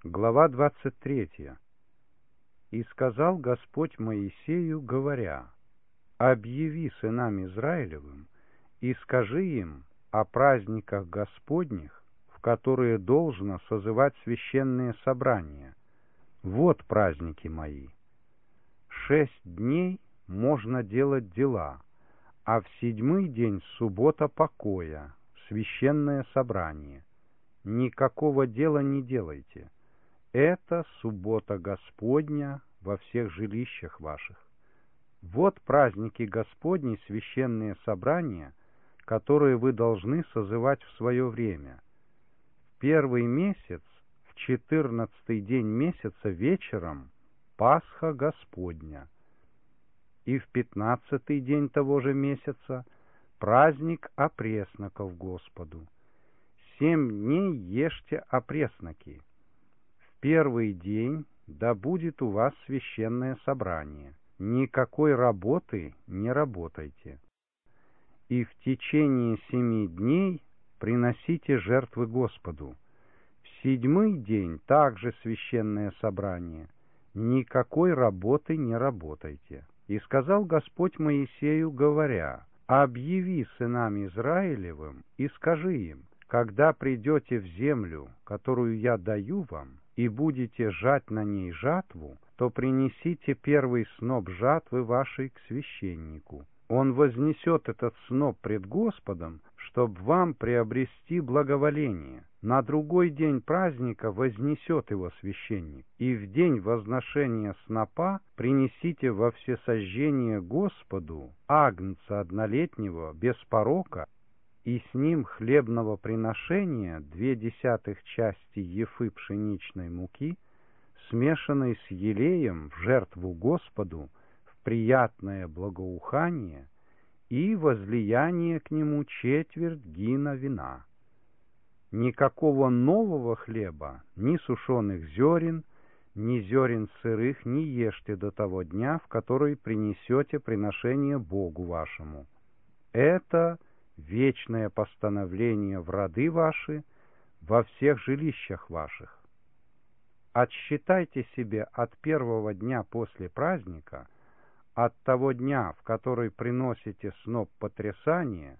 Глава 23. «И сказал Господь Моисею, говоря: объяви сынам Израилевым и скажи им о праздниках Господних, в которые должно созывать священные собрания. Вот праздники мои. 6 дней можно делать дела, а в 7-й день суббота покоя, священное собрание. Никакого дела не делайте. Это суббота Господня во всех жилищах ваших. Вот праздники Господни, священные собрания, которые вы должны созывать в свое время. В 1-й месяц, в 14-й день месяца вечером, Пасха Господня. И в 15-й день того же месяца праздник опресноков Господу. 7 дней ешьте опресноки. В 1-й день да будет у вас священное собрание. Никакой работы не работайте. И в течение 7 дней приносите жертвы Господу. В 7-й день также священное собрание. Никакой работы не работайте. И сказал Господь Моисею, говоря: объяви сынам Израилевым и скажи им: когда придете в землю, которую я даю вам, и будете жать на ней жатву, то принесите 1-й сноп жатвы вашей к священнику. Он вознесет этот сноп пред Господом, чтоб вам приобрести благоволение. На другой день праздника вознесет его священник. И в день возношения снопа принесите во всесожжение Господу агнца однолетнего без порока, и с ним хлебного приношения 0,2 части ефы пшеничной муки, смешанной с елеем в жертву Господу, в приятное благоухание, и возлияние к нему 1/4 гина вина. Никакого нового хлеба, ни сушеных зерен, ни зерен сырых не ешьте до того дня, в который принесете приношение Богу вашему. Это вечное постановление в роды ваши во всех жилищах ваших. Отсчитайте себе от 1-го дня после праздника, от того дня, в который приносите сноп потрясания,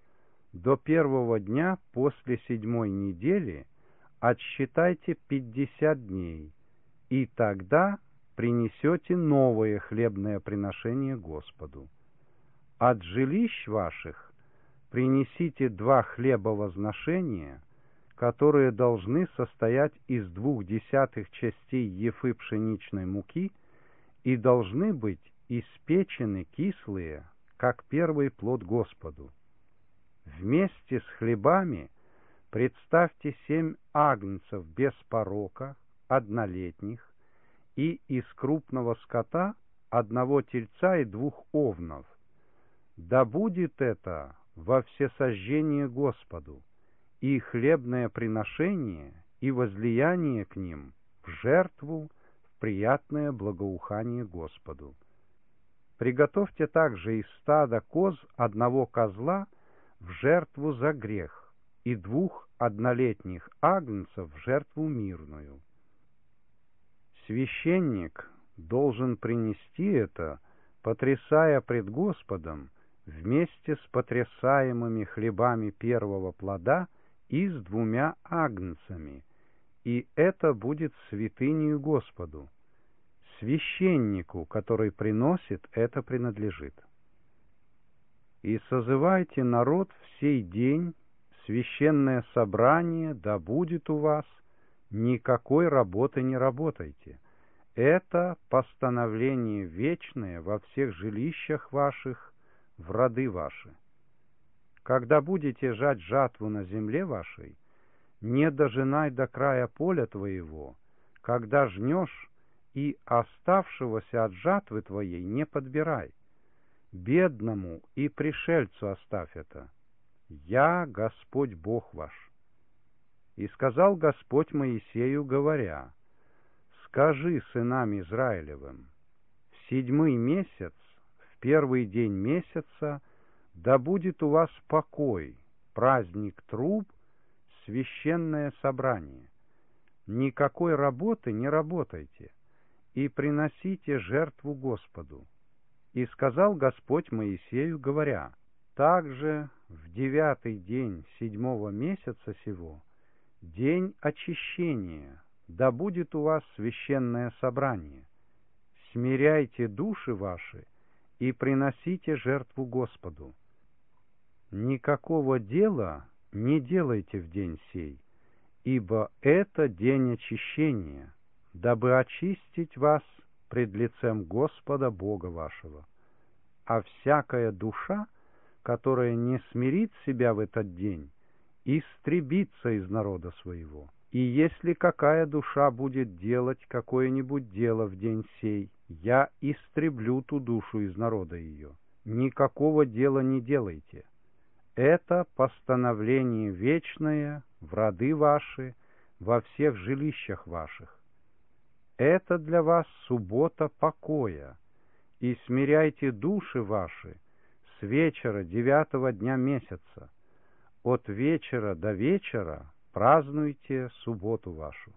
до 1-го дня после 7-й недели отсчитайте 50 дней, и тогда принесете новое хлебное приношение Господу. От жилищ ваших принесите 2 хлеба возношения, которые должны состоять из 0,2 частей ефы пшеничной муки и должны быть испечены кислые, как первый плод Господу. Вместе с хлебами представьте 7 агнцев без порока, однолетних, и из крупного скота 1 тельца и 2 овнов. Да будет это во всесожжение Господу, и хлебное приношение, и возлияние к ним в жертву, в приятное благоухание Господу. Приготовьте также из стада коз 1 козла в жертву за грех, и 2 однолетних агнцев в жертву мирную. Священник должен принести это, потрясая пред Господом, вместе с потрясаемыми хлебами первого плода и с 2 агнцами, и это будет святынею Господу. Священнику, который приносит, это принадлежит. И созывайте народ в сей день, священное собрание да будет у вас, никакой работы не работайте. Это постановление вечное во всех жилищах ваших, в роды ваши. Когда будете жать жатву на земле вашей, не дожинай до края поля твоего, когда жнешь, и оставшегося от жатвы твоей не подбирай. Бедному и пришельцу оставь это. Я Господь Бог ваш. И сказал Господь Моисею, говоря: скажи сынам Израилевым: в 7-й месяц, в 1-й день месяца, да будет у вас покой, праздник труб, священное собрание. никакой работы не работайте, и приносите жертву Господу. И сказал Господь Моисею, говоря: также в 9-й день 7-го месяца сего, день очищения, да будет у вас священное собрание. Смиряйте души ваши и приносите жертву Господу. Никакого дела не делайте в день сей, ибо это день очищения, дабы очистить вас пред лицем Господа Бога вашего. А всякая душа, которая не смирит себя в этот день, истребится из народа своего. И если какая душа будет делать какое-нибудь дело в день сей, я истреблю ту душу из народа ее. Никакого дела не делайте. Это постановление вечное в роды ваши, во всех жилищах ваших. Это для вас суббота покоя, и смиряйте души ваши с вечера 9-го дня месяца. От вечера до вечера празднуйте субботу вашу.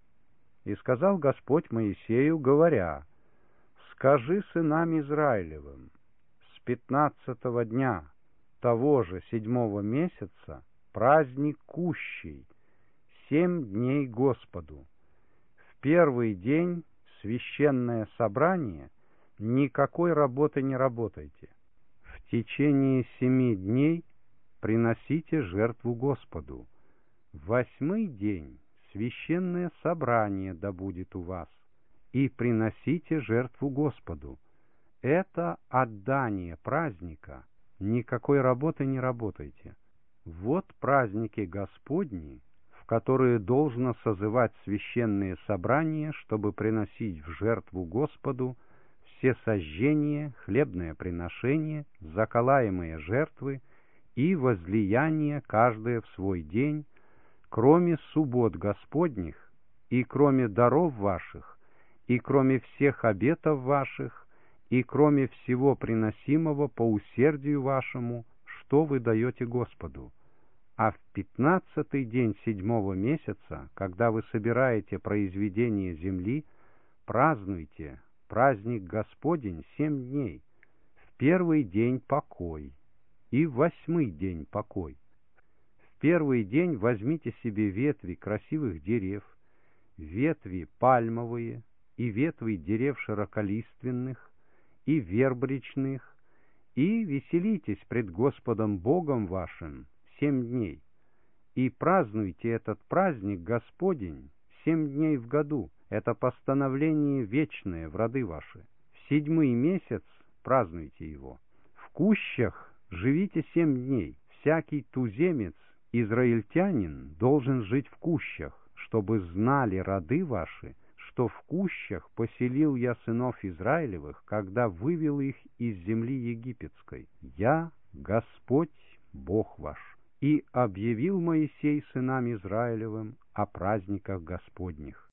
И сказал Господь Моисею, говоря: скажи сынам Израилевым, с 15-го дня того же 7-го месяца праздник кущий, 7 дней Господу. В первый день священное собрание, никакой работы не работайте. В течение 7 дней приносите жертву Господу. В 8-й день священное собрание да будет у вас, и приносите жертву Господу. Это отдание праздника, никакой работы не работайте. Вот праздники Господни, в которые должно созывать священные собрания, чтобы приносить в жертву Господу все сожжения, хлебное приношение, заколаемые жертвы и возлияние каждое в свой день, кроме суббот Господних, и кроме даров ваших, и кроме всех обетов ваших, и кроме всего приносимого по усердию вашему, что вы даете Господу. А в 15-й день 7-го месяца, когда вы собираете произведение земли, празднуйте праздник Господень 7 дней. В 1-й день покой, и в 8-й день покой. В 1-й день возьмите себе ветви красивых дерев, ветви пальмовые, и ветви дерев широколиственных, и верб речных, и веселитесь пред Господом Богом вашим 7 дней. И празднуйте этот праздник Господень 7 дней в году. Это постановление вечное в роды ваши. В 7-й месяц празднуйте его. В кущах живите 7 дней. Всякий туземец, израильтянин, должен жить в кущах, чтобы знали роды ваши, что в кущах поселил я сынов Израилевых, когда вывел их из земли египетской. Я Господь Бог ваш. И объявил Моисей сынам Израилевым о праздниках Господних.